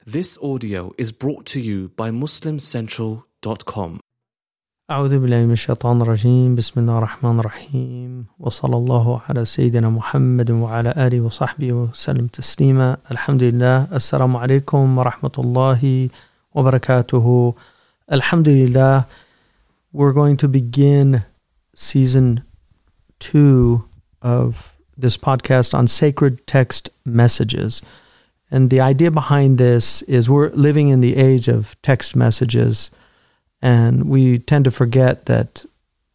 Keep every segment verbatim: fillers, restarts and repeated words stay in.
This audio is brought to you by muslim central dot com. أعوذ بالله من الشيطان الرجيم بسم الله الرحمن الرحيم وصلى الله على سيدنا محمد وعلى آله وصحبه وسلم تسليما. الحمد لله. السلام عليكم ورحمة الله وبركاته. Alhamdulillah. We're going to begin season two of this podcast on sacred text messages. And the idea behind this is we're living in the age of text messages, and we tend to forget that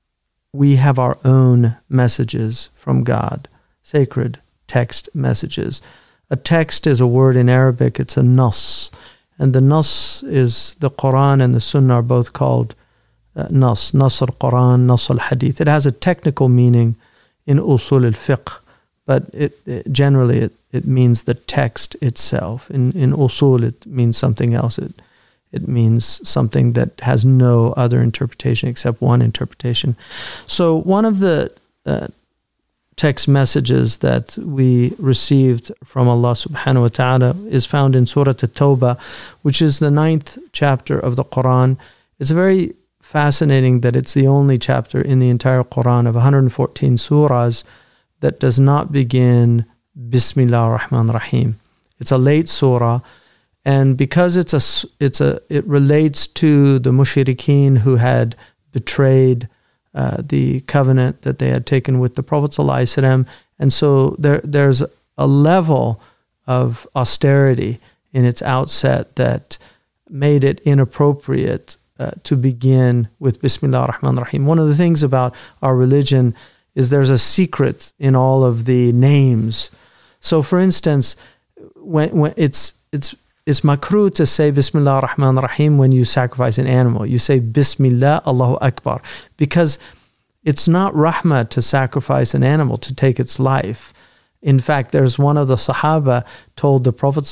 we have our own messages from God, sacred text messages. A text is a word in Arabic, it's a nas. And the nas is the Quran and the Sunnah are both called uh, nas, nas al-Quran, nas al-Hadith. It has a technical meaning in usul al-fiqh, but it, it generally it, it means the text itself. In in usul it means something else. It It means something that has no other interpretation except one interpretation. So one of the uh, text messages that we received from Allah subhanahu wa ta'ala is found in Surah At-Tawbah, which is the ninth chapter of the Quran. It's very fascinating that it's the only chapter in the entire Quran of one hundred fourteen surahs that does not begin Bismillah ar-Rahman ar-Rahim. It's a late surah. And because it's a, it's a, it relates to the mushrikeen who had betrayed uh, the covenant that they had taken with the Prophet ﷺ, and so there, there's a level of austerity in its outset that made it inappropriate uh, to begin with Bismillah ar-Rahman ar-Rahim. One of the things about our religion is there's a secret in all of the names. So, for instance, when when it's it's It's makruh to say Bismillah ar-Rahman ar-Rahim when you sacrifice an animal. You say Bismillah, Allahu Akbar, because it's not rahmah to sacrifice an animal, to take its life. In fact, there's one of the Sahaba told the Prophet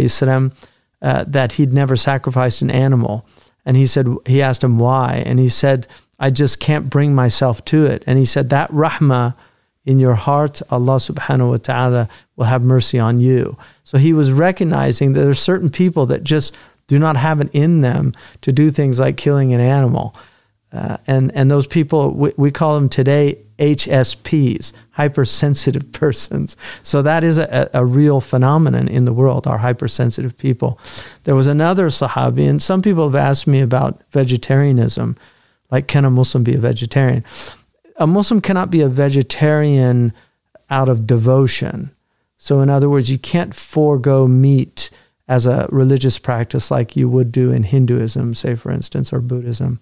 ﷺ uh, that he'd never sacrificed an animal. And he said, he asked him why. And he said, I just can't bring myself to it. And he said, that rahmah in your heart, Allah subhanahu wa ta'ala will have mercy on you. So he was recognizing that there are certain people that just do not have it in them to do things like killing an animal. Uh, and, and those people, we, we call them today H S Ps, hypersensitive persons. So that is a, a real phenomenon in the world, our hypersensitive people. There was another Sahabi, and some people have asked me about vegetarianism, like can a Muslim be a vegetarian? A Muslim cannot be a vegetarian out of devotion. So in other words, you can't forego meat as a religious practice like you would do in Hinduism, say for instance, or Buddhism.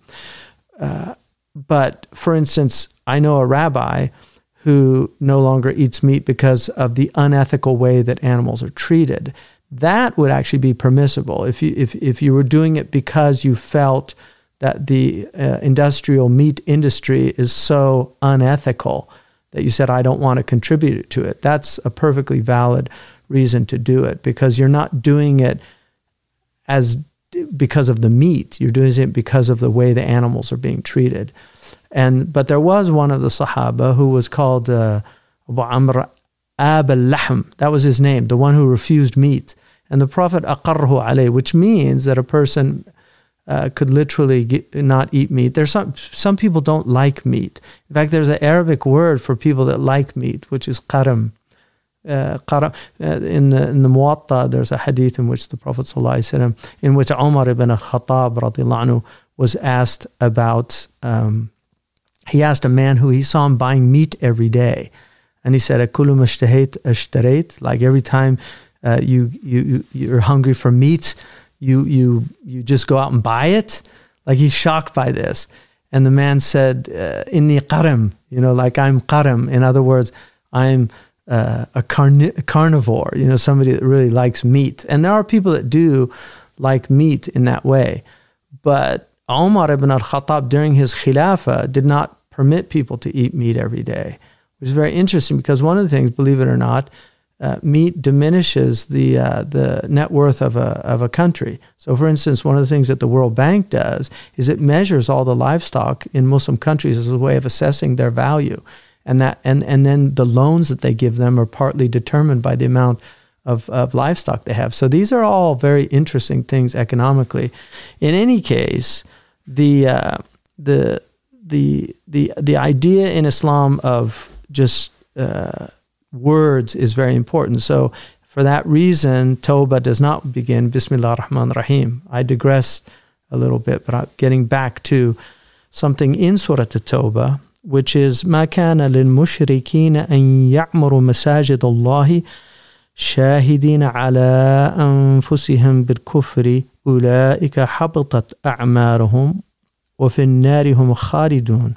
Uh, but for instance, I know a rabbi who no longer eats meat because of the unethical way that animals are treated. That would actually be permissible if you if if you were doing it because you felt that the uh, industrial meat industry is so unethical that you said, I don't want to contribute to it. That's a perfectly valid reason to do it, because you're not doing it as because of the meat. You're doing it because of the way the animals are being treated. And but there was one of the Sahaba who was called uh, Abu Amr Ab al-Lahm. That was his name, the one who refused meat. And the Prophet aqarrahu alayh, which means that a person Uh, could literally get, not eat meat. There's some some people don't like meat. In fact, there's an Arabic word for people that like meat, which is qaram. Uh, qaram. Uh, in the in the Muwatta, there's a hadith in which the Prophet ﷺ, in which Umar ibn al-Khattab radiallahu anhu was asked about. Um, he asked a man who he saw him buying meat every day, and he said, "Akulu mashtahayt ashtarayt." Like every time uh, you you you're hungry for meat, You you you just go out and buy it? Like he's shocked by this. And the man said, Inni qaram, you know, like I'm qaram. In other words, I'm uh, a, carni- a carnivore, you know, somebody that really likes meat. And there are people that do like meat in that way. But Umar ibn al-Khattab during his khilafah did not permit people to eat meat every day, which is very interesting because one of the things, believe it or not, Uh, meat diminishes the uh, the net worth of a of a country. So, for instance, one of the things that the World Bank does is it measures all the livestock in Muslim countries as a way of assessing their value, and that and and then the loans that they give them are partly determined by the amount of, of livestock they have. So these are all very interesting things economically. In any case, the uh, the the the the idea in Islam of just uh, words is very important. So for that reason, Tawbah does not begin Bismillah ar-Rahman ar-Rahim. I digress a little bit, but I'm getting back to something in Surah At-Tawbah, which is ما كان للمشركين أن يعمروا مساجد الله شاهدين على أنفسهم بالكفر أولئك حبطت أعمالهم وفي النار هم خالدون.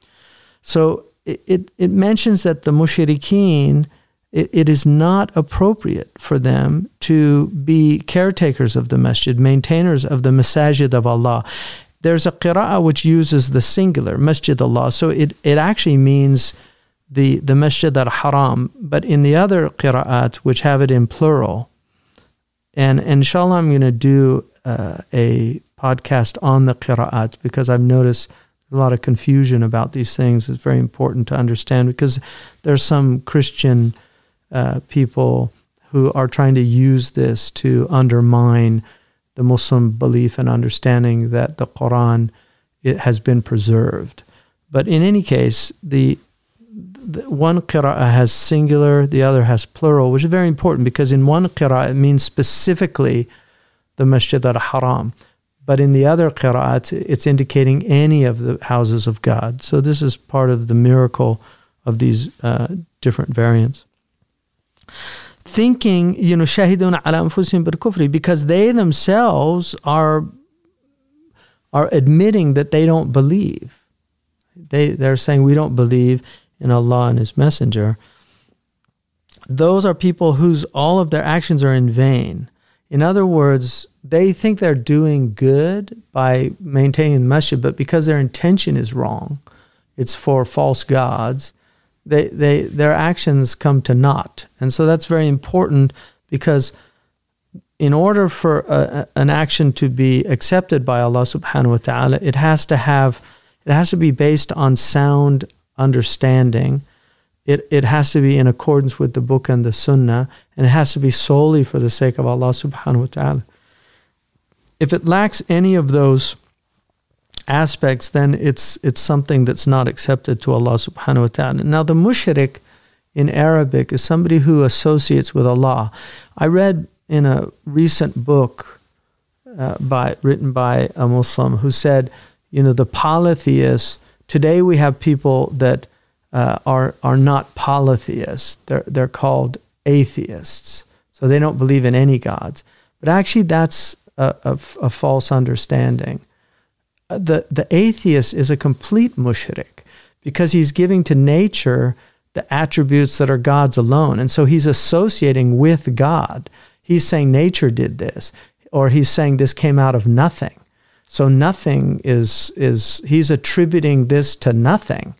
So it, it, it mentions that the mushrikeen, it, it is not appropriate for them to be caretakers of the masjid, maintainers of the masajid of Allah. There's a qira'ah which uses the singular, Masjid Allah. So it, it actually means the, the Masjid al-Haram. But in the other qira'at, which have it in plural, and inshallah I'm going to do uh, a podcast on the qira'at because I've noticed a lot of confusion about these things. It's very important to understand because there's some Christian uh, people who are trying to use this to undermine the Muslim belief and understanding that the Quran, it has been preserved. But in any case, the, the one qira'ah has singular, the other has plural, which is very important because in one qira'ah it means specifically the Masjid al-Haram. But in the other qira'ah, it's, it's indicating any of the houses of God. So this is part of the miracle of these uh, different variants. Thinking, you know, shahidun ala anfusihim bil kufri, because they themselves are are admitting that they don't believe. They they're saying we don't believe in Allah and His Messenger. Those are people whose all of their actions are in vain. In other words, they think they're doing good by maintaining the masjid, but because their intention is wrong, it's for false gods. They, they, their actions come to naught. And so that's very important because in order for a, an action to be accepted by Allah subhanahu wa ta'ala, it has to have, it has to be based on sound understanding. It, it has to be in accordance with the book and the sunnah, and it has to be solely for the sake of Allah subhanahu wa ta'ala. If it lacks any of those aspects, then it's it's something that's not accepted to Allah subhanahu wa ta'ala. Now the mushrik in Arabic is somebody who associates with Allah. I read in a recent book uh, by written by a Muslim who said, you know, the polytheists, today we have people that uh, are are not polytheists. They're they're called atheists. So they don't believe in any gods. But actually that's a, a, a false understanding. The, the atheist is a complete mushrik because he's giving to nature the attributes that are God's alone. And so he's associating with God. He's saying nature did this, or he's saying this came out of nothing. So nothing is, is he's attributing this to nothing.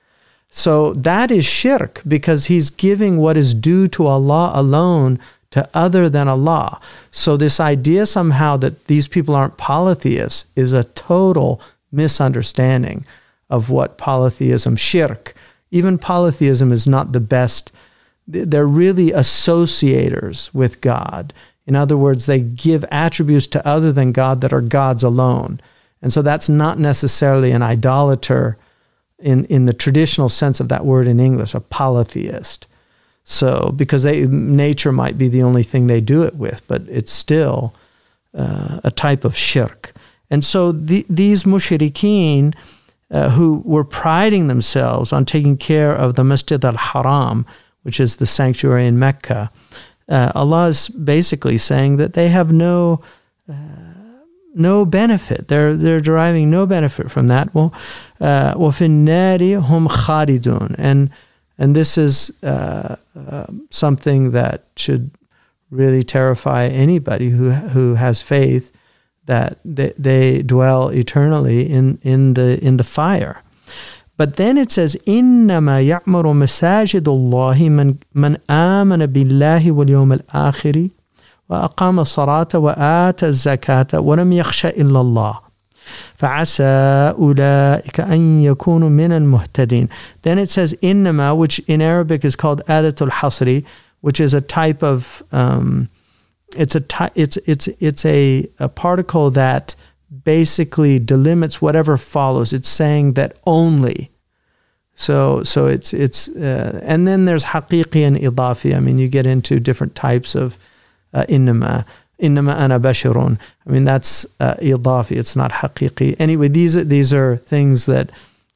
So that is shirk because he's giving what is due to Allah alone to other than Allah. So this idea somehow that these people aren't polytheists is a total misunderstanding of what polytheism, shirk. Even polytheism is not the best. They're really associators with God. In other words, they give attributes to other than God that are God's alone. And so that's not necessarily an idolater in, in the traditional sense of that word in English, a polytheist. So, because they, nature might be the only thing they do it with, but it's still uh, a type of shirk. And so the, these mushrikeen uh, who were priding themselves on taking care of the Masjid al-Haram, which is the sanctuary in Mecca, uh, Allah is basically saying that they have no uh, no benefit. They're they're deriving no benefit from that. Well, وَفِي النَّارِ هُمْ خَالِدُونَ. And And this is uh, uh, something that should really terrify anybody who who has faith that they, they dwell eternally in, in the in the fire. But then it says, إِنَّمَا يَعْمُرُ مَسَاجِدُ اللَّهِ مَنْ, مَنْ آمَنَ بِاللَّهِ وَالْيَوْمِ الْآخِرِ وَأَقَامَ الصَّلَاةَ وَآتَى الزَّكَاةَ وَلَمْ يَخْشَ إِلَّا اللَّهِ فَعَسَى أُولَٰئِكَ أَن يَكُونُوا مِنَ الْمُهْتَدِينَ. Then it says إِنَّمَا, which in Arabic is called Adatul Hasri, which is a type of um, it's a ty- it's it's it's a, a particle that basically delimits whatever follows. It's saying that only. So so it's it's uh, and then there's haqiqi and idafi. I mean, you get into different types of uh, innama innama ana basharun. I mean, that's uh, idafi. It's not haqiqi. Anyway, these are, these are things that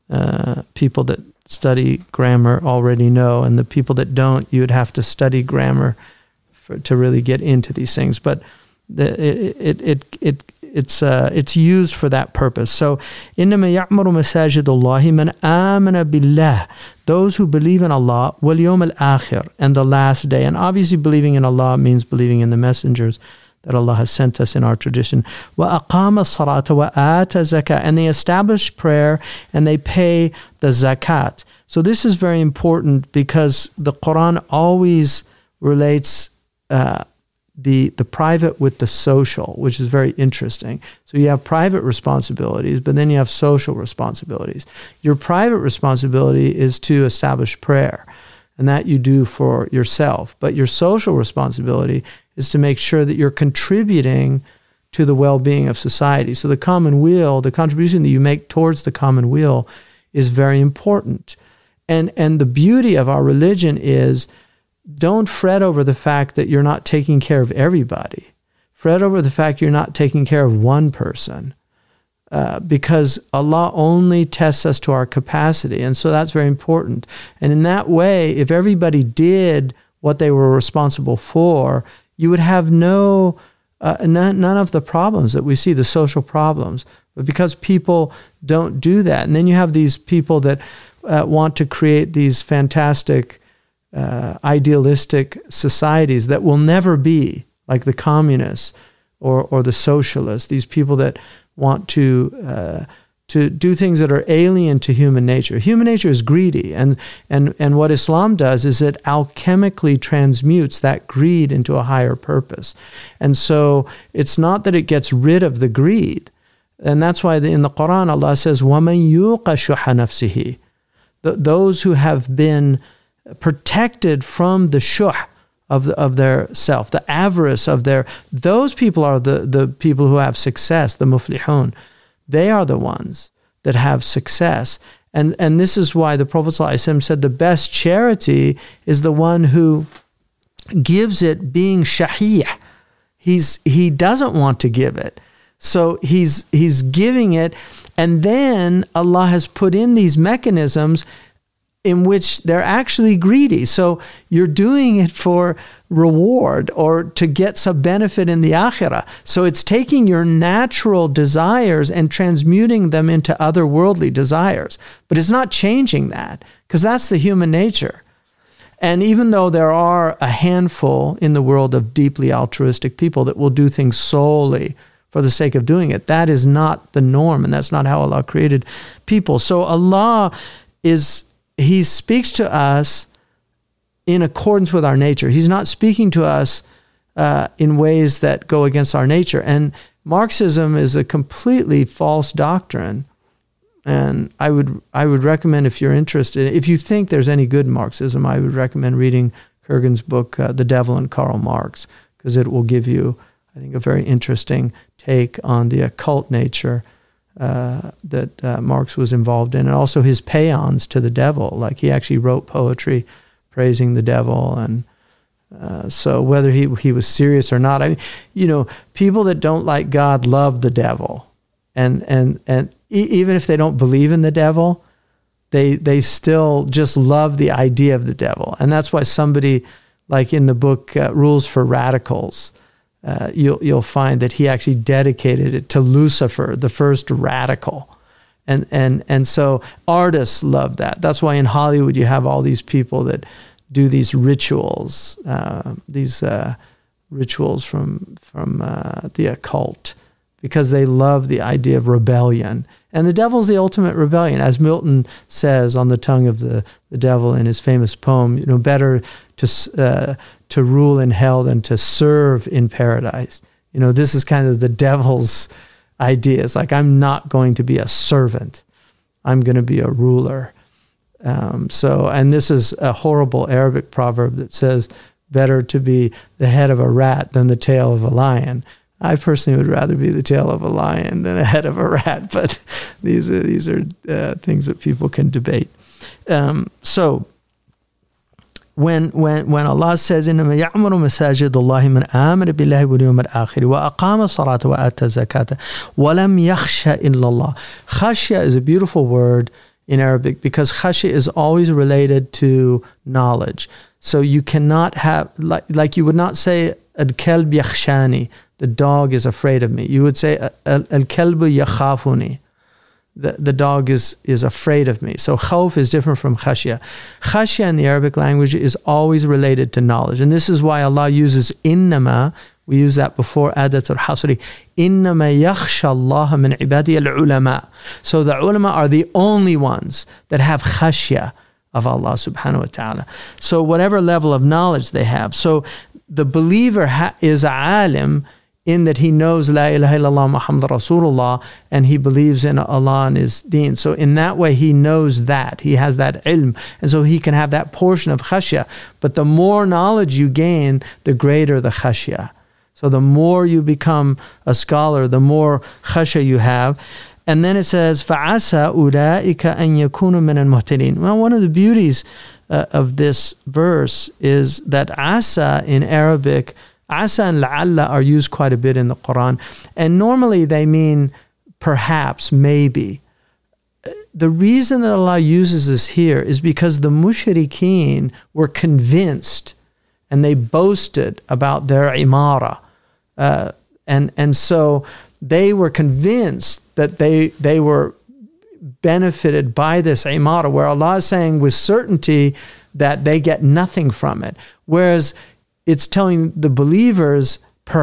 uh, people that study grammar already know, and the people that don't, you would have to study grammar for, to really get into these things. But the, it it it, it It's uh, it's used for that purpose. So, إنما يعمر مساجد الله من آمن بالله, those who believe in Allah, واليوم الآخر, and the last day. And obviously, believing in Allah means believing in the messengers that Allah has sent us in our tradition. وأقام الصلاة وآتى الزكاة, and they establish prayer and they pay the zakat. So this is very important because the Quran always relates Uh, the the private with the social, which is very interesting. So you have private responsibilities, but then you have social responsibilities. Your private responsibility is to establish prayer, and that you do for yourself. But your social responsibility is to make sure that you're contributing to the well-being of society. So the common weal, the contribution that you make towards the common weal is very important. And and the beauty of our religion is, don't fret over the fact that you're not taking care of everybody. Fret over the fact you're not taking care of one person, uh, because Allah only tests us to our capacity. And so that's very important. And in that way, if everybody did what they were responsible for, you would have no, uh, none, none of the problems that we see, the social problems. But because people don't do that, and then you have these people that uh, want to create these fantastic Uh, idealistic societies that will never be like the communists or or the socialists. These people that want to uh, to do things that are alien to human nature. Human nature is greedy, and and and what Islam does is it alchemically transmutes that greed into a higher purpose. And so it's not that it gets rid of the greed, and that's why in the Quran Allah says, وَمَنْ يُوقَ شُحَّ نَفْسِهِ, those who have been protected from the shuh of the, of their self, the avarice of their, those people are the, the people who have success, the muflihun. They are the ones that have success. And and this is why the Prophet ﷺ said the best charity is the one who gives it being shahih. He's he doesn't want to give it. So he's he's giving it, and then Allah has put in these mechanisms in which they're actually greedy. So you're doing it for reward or to get some benefit in the akhirah. So it's taking your natural desires and transmuting them into otherworldly desires. But it's not changing that, because that's the human nature. And even though there are a handful in the world of deeply altruistic people that will do things solely for the sake of doing it, that is not the norm, and that's not how Allah created people. So Allah is... He speaks to us in accordance with our nature. He's not speaking to us uh, in ways that go against our nature. And Marxism is a completely false doctrine. And I would I would recommend, if you're interested, if you think there's any good Marxism, I would recommend reading Kurgan's book, uh, The Devil and Karl Marx, because it will give you, I think, a very interesting take on the occult nature Uh, that uh, Marx was involved in, and also his paeans to the devil. Like, he actually wrote poetry praising the devil, and uh, so whether he he was serious or not, I mean, you know, people that don't like God love the devil, and and and e- even if they don't believe in the devil, they they still just love the idea of the devil, and that's why somebody like in the book uh, Rules for Radicals. Uh, you'll you'll find that he actually dedicated it to Lucifer, the first radical, and and and so artists love that. That's why in Hollywood you have all these people that do these rituals, uh, these uh, rituals from from uh, the occult, because they love the idea of rebellion. And the devil's the ultimate rebellion, as Milton says on the tongue of the the devil in his famous poem. You know, better to uh, to rule in hell than to serve in paradise. You know, this is kind of the devil's idea. It's like, I'm not going to be a servant. I'm going to be a ruler. Um, so, and this is a horrible Arabic proverb that says, better to be the head of a rat than the tail of a lion. I personally would rather be the tail of a lion than the head of a rat, but these are, these are uh, things that people can debate. Um, so, when when when Allah says, إنما يعمر مساجد الله من آمن بالله واليوم الآخر وأقام الصلاة وآتى الزكاة ولم يخش إلا الله. Khashya is a beautiful word in Arabic because khashya is always related to knowledge. So you cannot have, like, like you would not say, al-kalb yakhshani, the dog is afraid of me. You would say, al-kalbu yakhafuni, the, the dog is, is afraid of me. So khawf is different from khashya. Khashya in the Arabic language is always related to knowledge. And this is why Allah uses innama. We use that before adatul hasri. Innama yakhsha Allah min ibadi al-ulama. So the ulama are the only ones that have khashya of Allah subhanahu wa ta'ala. So whatever level of knowledge they have. So the believer ha- is a alim in that he knows La ilaha illallah Muhammad Rasulullah and he believes in Allah and his deen. So in that way he knows that. He has that ilm. And so he can have that portion of khashya. But the more knowledge you gain, the greater the khashya. So the more you become a scholar, the more khashya you have. And then it says, فَعَسَى أُولَٰئِكَ أَن يَكُونُوا مِنَ الْمُهْتَدِينَ. Well, one of the beauties uh, of this verse is that asa in Arabic, asa and la'alla are used quite a bit in the Quran. And normally they mean perhaps, maybe. The reason that Allah uses this here is because the mushrikeen were convinced and they boasted about their imara. Uh, and, and so they were convinced that they they were benefited by this imara, where Allah is saying with certainty that they get nothing from it. Whereas it's telling the believers,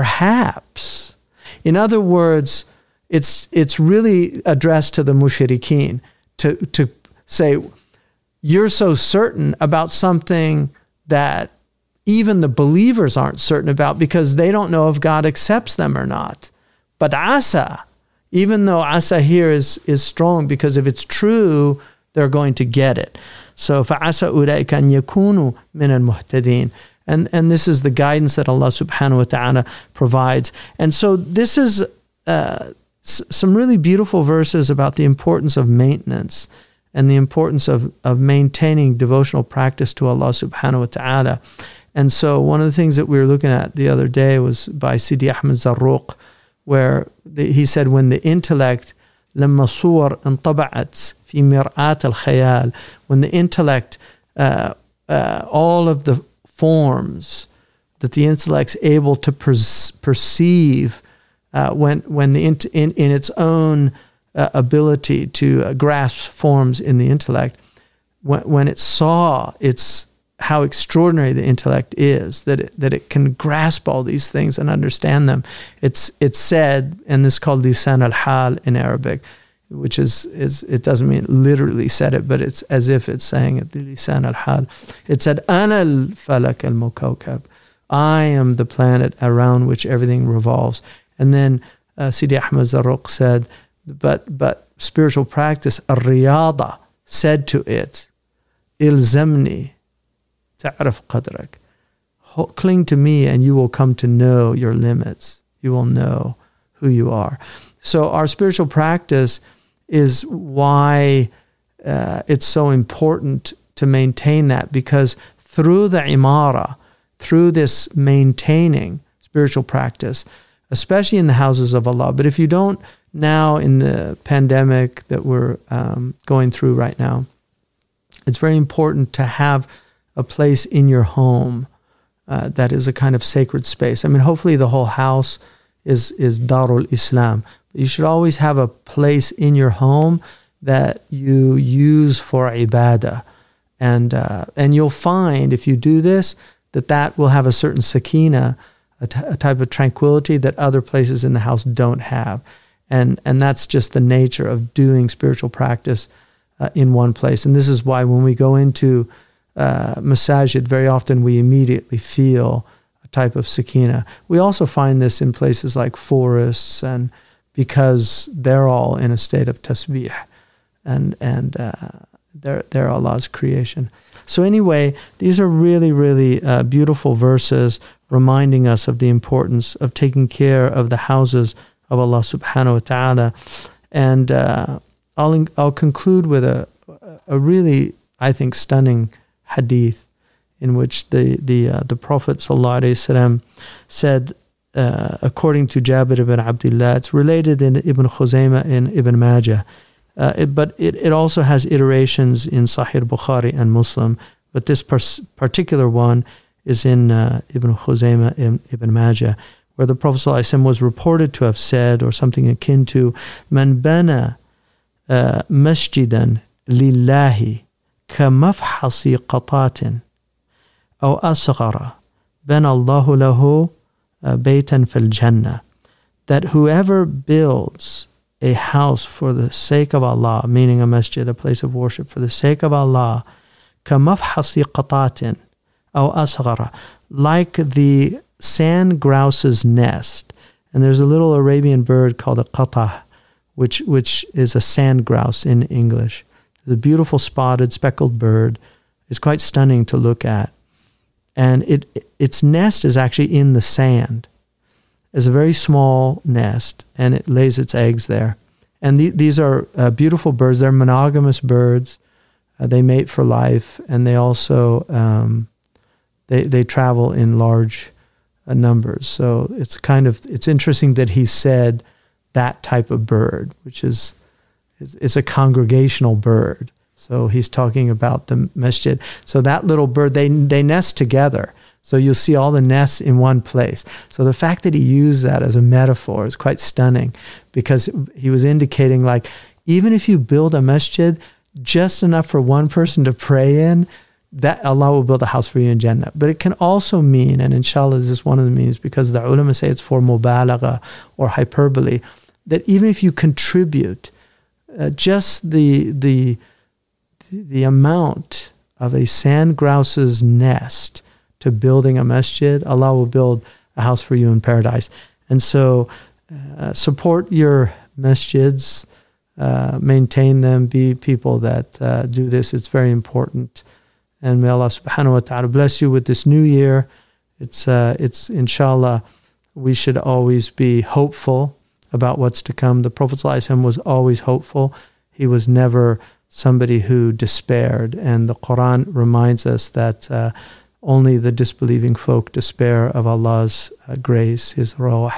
perhaps. In other words, it's it's really addressed to the mushrikeen to, to say, you're so certain about something that even the believers aren't certain about because they don't know if God accepts them or not. But asa, even though asa here is, is strong, because if it's true, they're going to get it. So فَعَسَى أُولَٰئِكَ أَن يَكُونُوا مِنَ الْمُهْتَدِينَ. And and this is the guidance that Allah subhanahu wa ta'ala provides. And so this is uh, s- some really beautiful verses about the importance of maintenance and the importance of, of maintaining devotional practice to Allah subhanahu wa ta'ala. And so one of the things that we were looking at the other day was by Sidi Ahmed Zarruq, where the, he said, when the intellect, لما صور انطبعت في مرآة الخيال, when the intellect, uh, uh, all of the forms that the intellect's able to per- perceive, uh, when when the in, in, in its own uh, ability to uh, grasp forms in the intellect, when when it saw its how extraordinary the intellect is, that it, that it can grasp all these things and understand them. It's it's said, and this is called lisan al-hal in Arabic, which is, is it doesn't mean it literally said it, but it's as if it's saying it, the lisan al-hal. It said, ana al-falak al-mukawkab. I am the planet around which everything revolves. And then uh, Sidi Ahmed Zarruq said, but but spiritual practice, ar-riyada, said to it, ilzamni ta'rif qadrak. Cling to me and you will come to know your limits. You will know who you are. So our spiritual practice is why uh, it's so important to maintain that, because through the imara, through this maintaining spiritual practice, especially in the houses of Allah, but if you don't now in the pandemic that we're um, going through right now, it's very important to have a place in your home uh, that is a kind of sacred space. I mean, hopefully the whole house is is Darul Islam. But you should always have a place in your home that you use for ibadah. And uh, and you'll find, if you do this, that that will have a certain sakina, a, t- a type of tranquility that other places in the house don't have. And and that's just the nature of doing spiritual practice uh, in one place. And this is why when we go into uh, masajid, very often we immediately feel a type of sakina. We also find this in places like forests, and because they're all in a state of tasbih. And and uh, they're, they're Allah's creation. So anyway, these are really, really uh, beautiful verses reminding us of the importance of taking care of the houses of Allah subhanahu wa ta'ala. And uh, I'll, I'll conclude with a, a really, I think, stunning hadith in which the, the, uh, the Prophet sallallahu alaihi wasallam said, uh, according to Jabir ibn Abdullah, it's related in Ibn Khuzaymah and Ibn Majah. Uh, it, but it, it also has iterations in Sahih Bukhari and Muslim. But this pers- particular one is in uh, Ibn Khuzaymah and Ibn Majah, where the Prophet ﷺ was reported to have said, or something akin to, Man bana uh, masjidan lillahi ka mafhasi qatatin aw asghara bana Allahu lahu baytan fil jannah. That whoever builds a house for the sake of Allah, meaning a masjid, a place of worship for the sake of Allah, كَمَفْحَصِ قَطَاتٍ أَوْ أَصْغَرَ, like the sand grouse's nest. And there's a little Arabian bird called a qatah, which which is a sand grouse in English. It's a beautiful spotted, speckled bird. It's quite stunning to look at. And it its nest is actually in the sand. It's a very small nest, and it lays its eggs there. And the, these are uh, beautiful birds. They're monogamous birds. Uh, they mate for life, and they also um, they they travel in large uh, numbers. So it's kind of it's interesting that he said that type of bird, which is is, is a congregational bird. So he's talking about the masjid. So that little bird, they they nest together. So you'll see all the nests in one place. So the fact that he used that as a metaphor is quite stunning, because he was indicating, like, even if you build a masjid just enough for one person to pray in, that Allah will build a house for you in Jannah. But it can also mean, and inshallah this is one of the means, because the ulama say it's for mubalagha or hyperbole, that even if you contribute uh, just the the the amount of a sand grouse's nest to building a masjid, Allah will build a house for you in paradise. And so uh, support your masjids, uh, maintain them, be people that uh, do this. It's very important. And may Allah subhanahu wa ta'ala bless you with this new year. It's, uh, it's inshallah, we should always be hopeful about what's to come. The Prophet ﷺ was always hopeful. He was never somebody who despaired. And the Quran reminds us that uh, only the disbelieving folk despair of Allah's uh, grace, His rawh.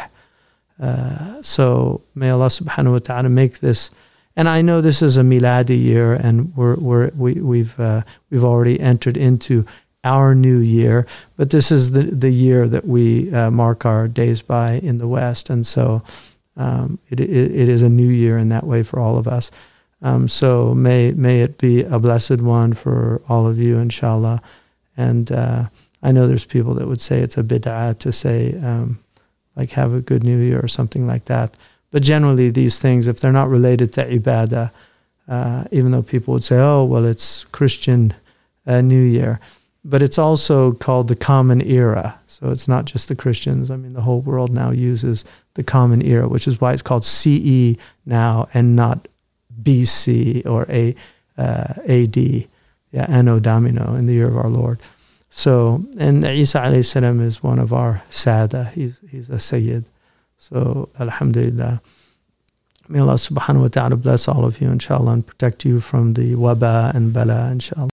Uh, so may Allah subhanahu wa ta'ala make this. And I know this is a miladi year, and we're, we're, we, we've uh, we've already entered into our new year. But this is the, the year that we uh, mark our days by in the West. And so um, it, it, it is a new year in that way for all of us. Um, so may may it be a blessed one for all of you, inshallah. And uh, I know there's people that would say it's a bid'ah to say, um, like, have a good new year or something like that. But generally these things, if they're not related to ibadah, uh, even though people would say, oh, well, it's Christian uh, New Year. But it's also called the Common Era. So it's not just the Christians. I mean, the whole world now uses the Common Era, which is why it's called C E now and not B C or A, uh, A D. Yeah, Anno Domino, in the year of our Lord. So, and Isa alayhi salam is one of our Sada. He's he's a Sayyid. So, alhamdulillah. May Allah subhanahu wa ta'ala bless all of you, inshallah, and protect you from the waba and bala, inshallah.